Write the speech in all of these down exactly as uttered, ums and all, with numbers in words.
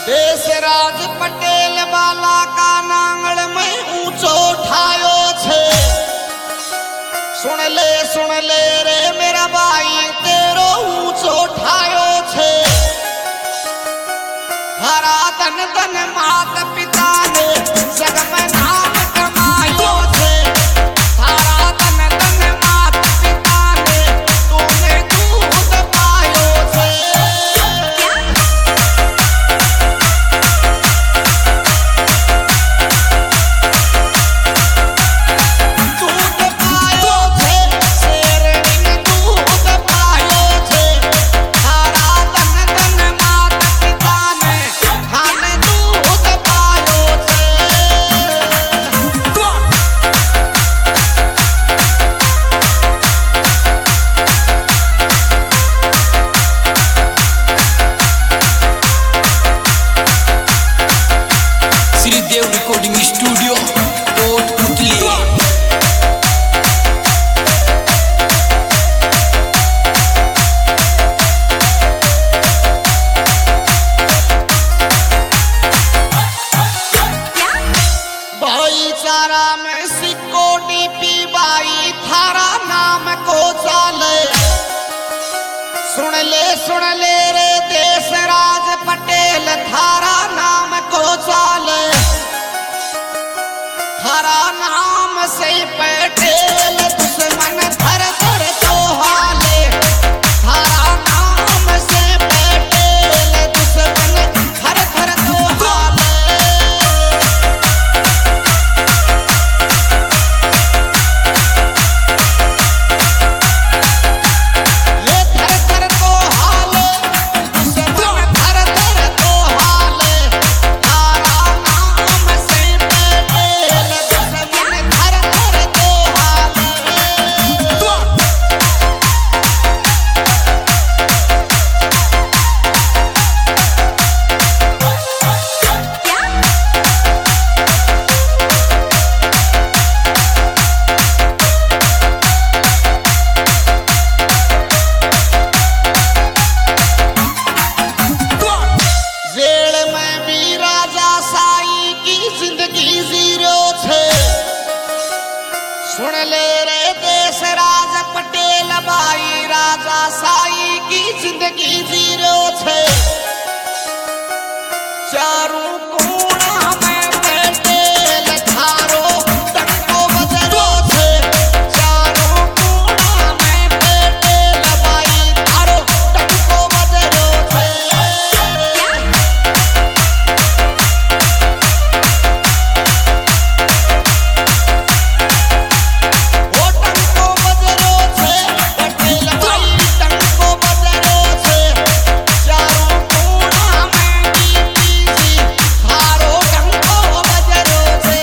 देशराज पटेल वाला का नांगल में ऊंचो ठायो छे। सुन ले सुन ले रे मेरा भाई तेरो ऊंचो ठायो छे। हरा तन तन मात पिता ने जग में नाम कमायो छे। हरा तन तन मात पिता ने तूने दूध पायो छे। Recording studio Kotputli. भाईचारा में सिक्को डीपी बाई थारा नाम को चाले। सुन ले सुन ले रे देशराज पटेल थारा नाम को चाले। थारा नाम से पटेल दुश्मन धर धर तो हाले। थारा नाम से पटेल दुश्मन धर धर तो हाले। ये धर धर तो हाले दुश्मन धर धर तो हाले। थारा नाम से पटेल दुश्मन धर धर तो हाले। जेल में भी राजा साई की जिंदगी जीरो छे। सुन ले रे देशराज पटेल भाई राजा साई की जिंदगी जीरो छे। चारों कोना में पटेल थारो टंको बजरो छे। चारों कोना में पटेल भाई थारो टंको बजरो छे। वो टंको बजरो छे पटेल भाई टंको बजरो छे। चारों कोना में डीपी जी थारो टंको बजरो छे।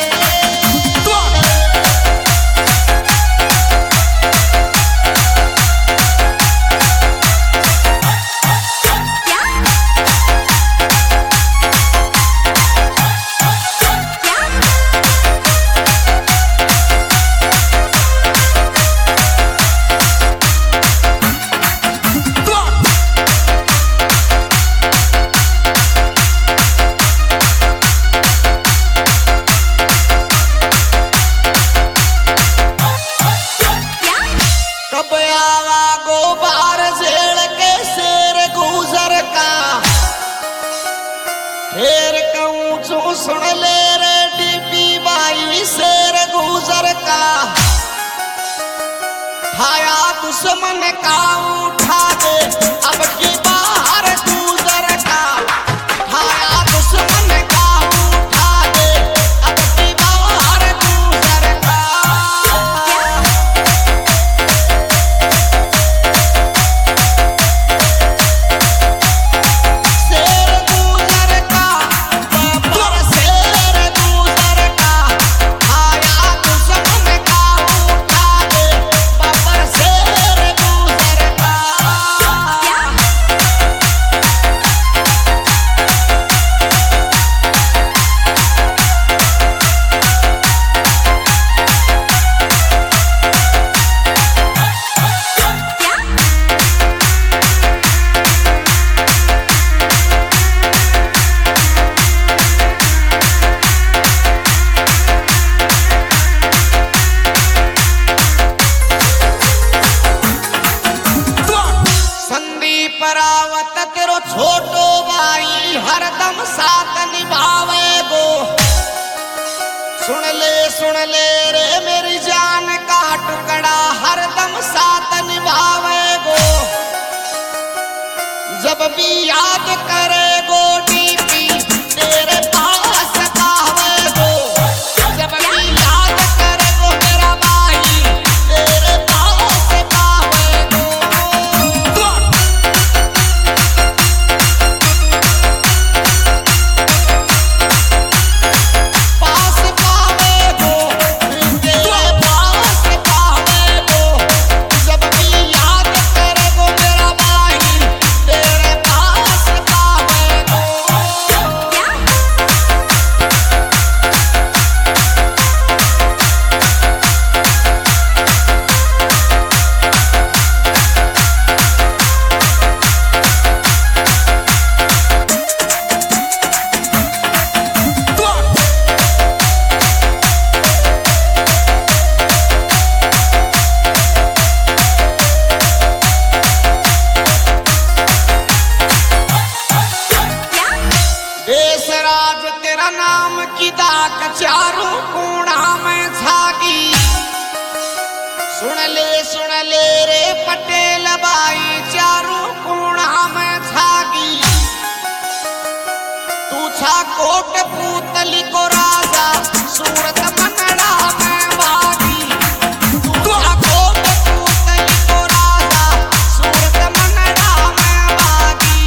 कब आवा गोबार जेल के शेर गुजर का। फेर कहूँ जो सुन ले रे डीपी बाई शेर गुजर का। खाया दुश्मन का उठा दे अब की बाहर गुजर का। खाया दुश्मन का उठा दे अब की बाहर गुजर का। शेर गुजर का बाबर शेर गुजर का। खाया दुश्मन का उठा दे बाबर शेर गुजर का। भी याद करे गो डीपी तेरे पास पावे गो जब भी याद करे गो मेरा भाई तेरे पास पावे गो पास पावे गो तेरे पास पावे गो जब भी याद करे गो मेरा भाई तेरे पास पावे गो देश राज तेरा नाम की दाक चारों कोणा में छागी सुन ले सुन ले रे पटेल बाई चारों कोणा में छागी तू छा कोट पूतली को राजा सूरत मनड़ा में बागी तू छा कोट पूतली को राजा सूरत मनड़ा में बागी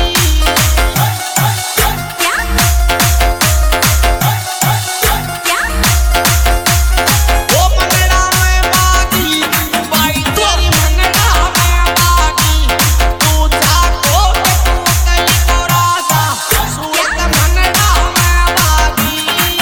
वो मनड़ा में बागी बाई तेरी मनड़ा में बागी तू जा कोट पूतली को राजा सूरत मनड़ा में बागी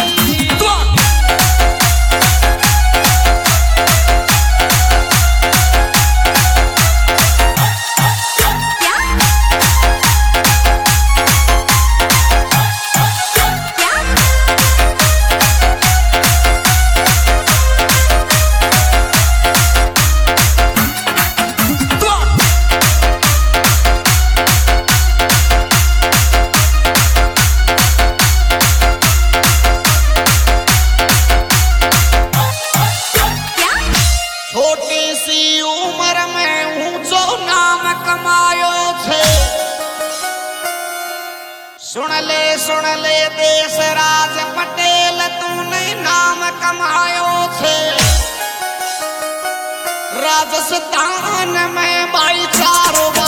छोटी सी उम्र में ऊंचो नाम कमायो छे सुन ले सुन ले देश राज पटेल तूने नाम कमायो छे राजस्थान में भाईचारो